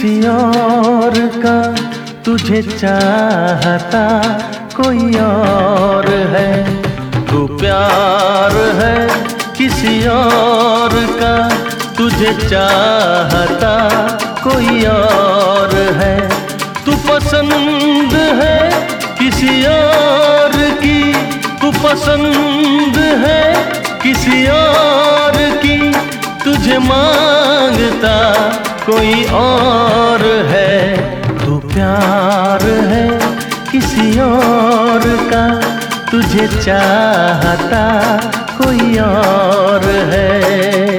किसी और का तुझे चाहता कोई और है। तू प्यार है किसी और का तुझे चाहता कोई और है। तू पसंद है किसी और की, तू पसंद है किसी और की, तुझे मांगता कोई और है। तू प्यार है किसी और का तुझे चाहता कोई और है।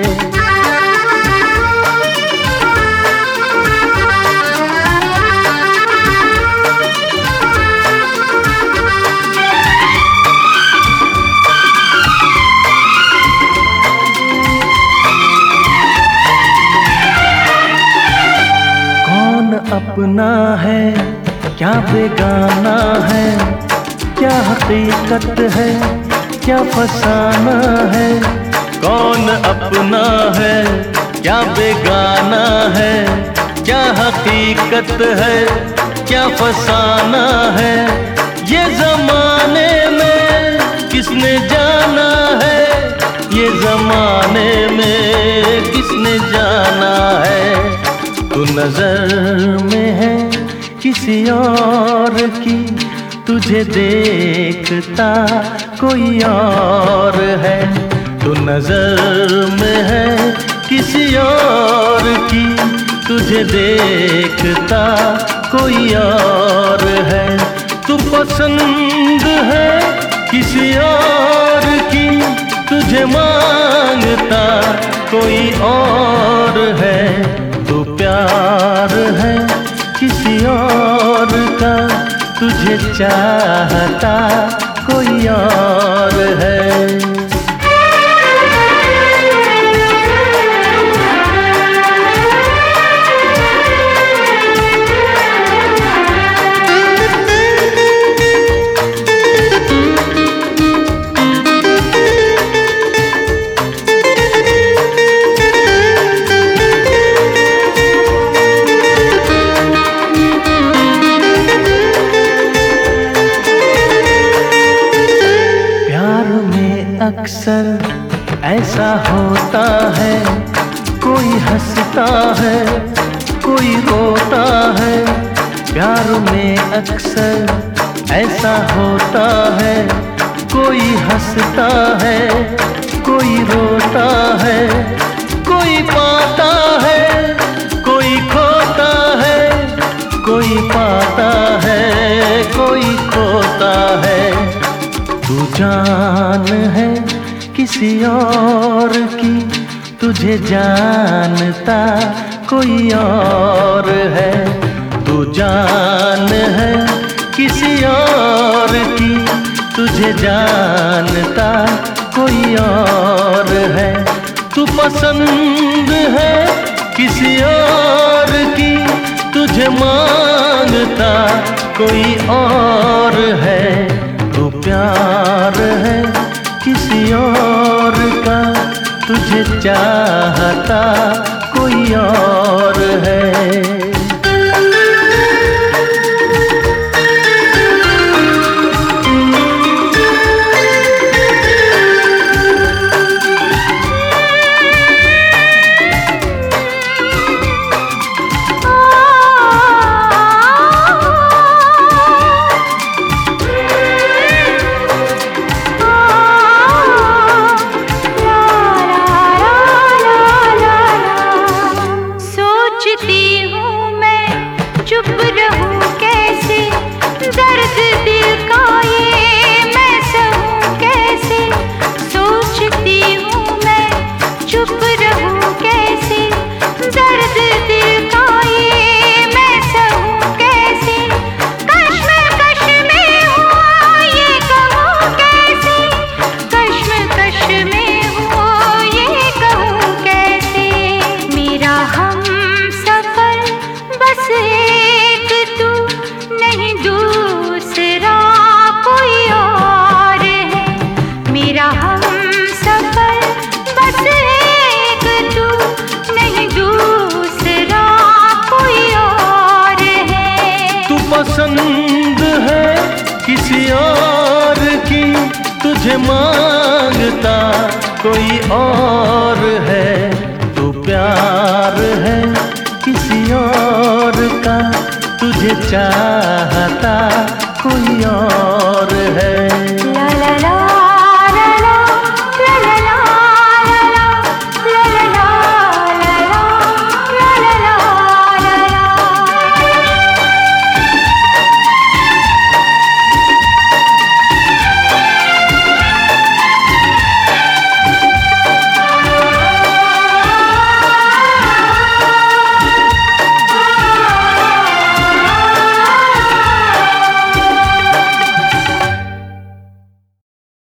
अपना है क्या बेगाना है, क्या हकीकत है क्या फसाना है। कौन अपना है क्या बेगाना है, क्या हकीकत है क्या फसाना है। ये जमाने में किसने जाना है, ये जमाने में किसने जाना है। तू नजर में है किसी और की, तुझे देखता कोई और है। तू नजर में है किसी और की, तुझे देखता कोई और है। तू पसंद है किसी और की, तुझे मांगता कोई और है। तू प्यार है किसी और का तुझे चाहता कोई और है। अक्सर ऐसा होता है, कोई हंसता है कोई रोता है। प्यार में अक्सर ऐसा होता है, कोई हंसता है कोई रोता है। कोई पाता है कोई खोता है, कोई पाता है कोई खोता है। तू जान है किसी और की, तुझे जानता कोई और है। तू जान है किसी और की, तुझे जानता कोई और है। तू पसंद है किसी और की, तुझे मांगता कोई और है। तू प्यार है किसी और का, तुझे चाहता कोई और है। सोचती किसी और की तुझे मांगता कोई और है, तू प्यार है किसी और का, तुझे चाहता कोई और है।